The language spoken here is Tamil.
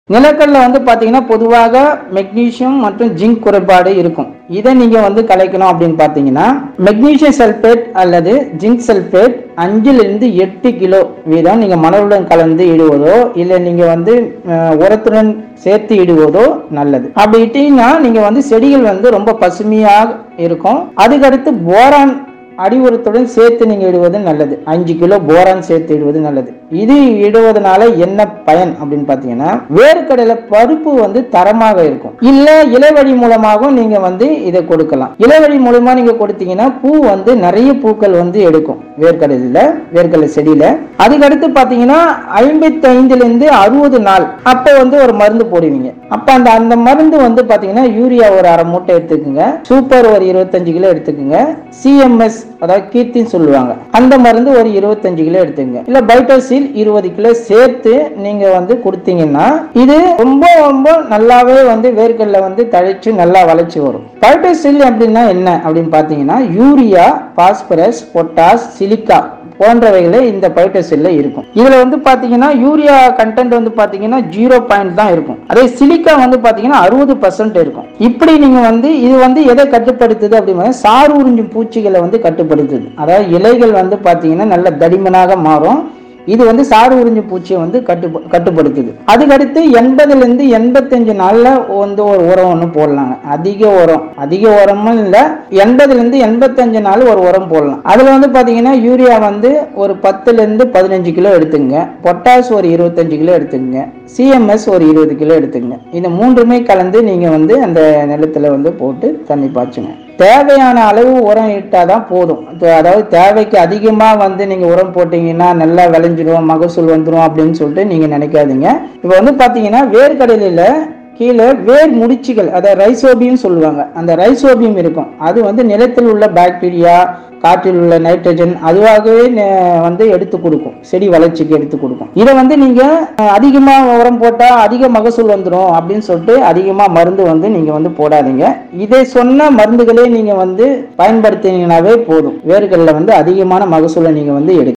நிலக்கடலை வந்து பாத்தீங்கன்னா பொதுவாக மெக்னீசியம் மற்றும் ஜிங்க் குறைபாடு இருக்கும். இதை நீங்க வந்து கலைக்கணும் அப்படின்னு பாத்தீங்கன்னா மெக்னீசியம் சல்பேட் அல்லது ஜிங்க் சல்பேட் 5 to 8 கிலோ வீதம் நீங்க மணலுடன் கலந்து இடுவதோ இல்ல நீங்க வந்து உரத்துடன் சேர்த்து இடுவதோ நல்லது. அப்படி இட்டீங்கன்னா நீங்க வந்து செடிகள் வந்து ரொம்ப பசுமையாக இருக்கும். அதுக்கடுத்து போரான் அடி உரத்துடன் சேர்த்து நீங்க இடுவது நல்லது. 5 கிலோ போரான் சேர்த்து இடுவது நல்லது. இது இடுவதனால என்ன பயன் அப்படின்னு பாத்தீங்கன்னா வேர்க்கடலை பருப்பு வந்து தரமாக இருக்கும். இல்ல இலைவழி மூலமாகவும் நீங்க வந்து இதை கொடுக்கலாம். இலைவழி மூலமா நீங்க கொடுத்தீங்கன்னா பூ வந்து நிறைய பூக்கள் வந்து எடுக்கும் வேர்க்கடலை செடியில. அதுக்கடுத்து பாத்தீங்கன்னா 55 to 60 நாள் அப்ப வந்து ஒரு மருந்து போடுவீங்க. அப்ப அந்த மருந்து வந்து பாத்தீங்கன்னா யூரியா ஒரு 1/2 மூட்டை எடுத்துக்குங்க, சூப்பர் ஒரு 25 கிலோ எடுத்துக்குங்க, சிஎம்எஸ் அதாவது கீர்த்தின்னு சொல்லுவாங்க அந்த மருந்து ஒரு 25 கிலோ எடுத்துங்க, இல்ல பைட்டோசில் 20 கிலோ சேர்த்து நீங்க வந்து கொடுத்தீங்கன்னா இது ரொம்ப ரொம்ப நல்லாவே வந்து வேர்க்கடலை வந்து தழைச்சு நல்லா வளர்ச்சி வரும். பைட்டோசில் அப்படின்னா என்ன அப்படின்னு பாத்தீங்கன்னா யூரியா, பாஸ்பரஸ், பொட்டாஸ், சிலிக்கா போன்றவைகளே இந்த பைட்டோசில்ல இருக்கும். இதுல வந்து பாத்தீங்கன்னா யூரியா கண்டென்ட் வந்து பாத்தீங்கன்னா 0 தான் இருக்கும். அதே சிலிக்கா வந்து பாத்தீங்கன்னா 60% இருக்கும். இப்படி நீங்க வந்து இது வந்து எதை கட்டுப்படுத்துது அப்படின்னா சாறு உறிஞ்சும் பூச்சிகளை வந்து கட்டுப்படுத்துது. அதாவது இலைகள் வந்து பாத்தீங்கன்னா நல்ல தடிமனாக மாறும். இது வந்து சாறு உறிஞ்சு பூச்சியை வந்து கட்டுப்படுத்துது. அதுக்கடுத்து 80 to 85 நாள்ல வந்து ஒரு உரம் ஒன்று போடலாங்க. அதிக உரமும் இல்ல, 80 to 85 நாள் ஒரு உரம் போடலாம். அதுல வந்து பாத்தீங்கன்னா யூரியா வந்து ஒரு 10 to 15 கிலோ எடுத்துங்க, பொட்டாஸ் ஒரு 25 கிலோ எடுத்துங்க, சிஎம்எஸ் ஒரு 20 கிலோ எடுத்துங்க. இந்த மூன்றுமே கலந்து நீங்க வந்து அந்த நிலத்துல வந்து போட்டு தண்ணி பாய்ச்சுங்க. தேவையான அளவு உரம் இட்டாதான் போதும். அதாவது தேவைக்கு அதிகமா வந்து நீங்க உரம் போட்டீங்கன்னா நல்லா விளைஞ்சிடும், மகசூல் வந்துடும் அப்படின்னு சொல்லிட்டு நீங்க நினைக்காதீங்க. இப்ப வந்து பாத்தீங்கன்னா வேர்க்கடலையில கீழே வேர் முடிச்சுகள், அதாவது ரைசோபியம் சொல்லுவாங்க, அந்த ரைசோபியம் இருக்கும். அது வந்து நிலத்தில் உள்ள பாக்டீரியா, காற்றில் உள்ள நைட்ரஜன் அதுவாகவே வந்து எடுத்து கொடுக்கும், செடி வளர்ச்சிக்கு எடுத்து கொடுக்கும். இதை வந்து நீங்க அதிகமா உரம் போட்டா அதிக மகசூல் வந்துடும் அப்படின்னு சொல்லிட்டு அதிகமா மருந்து வந்து நீங்க வந்து போடாதீங்க. இதை சொன்ன மருந்துகளே நீங்க வந்து பயன்படுத்தினீங்கன்னாவே போதும், வேர்களில் வந்து அதிகமான மகசூலை நீங்க வந்து எடுக்க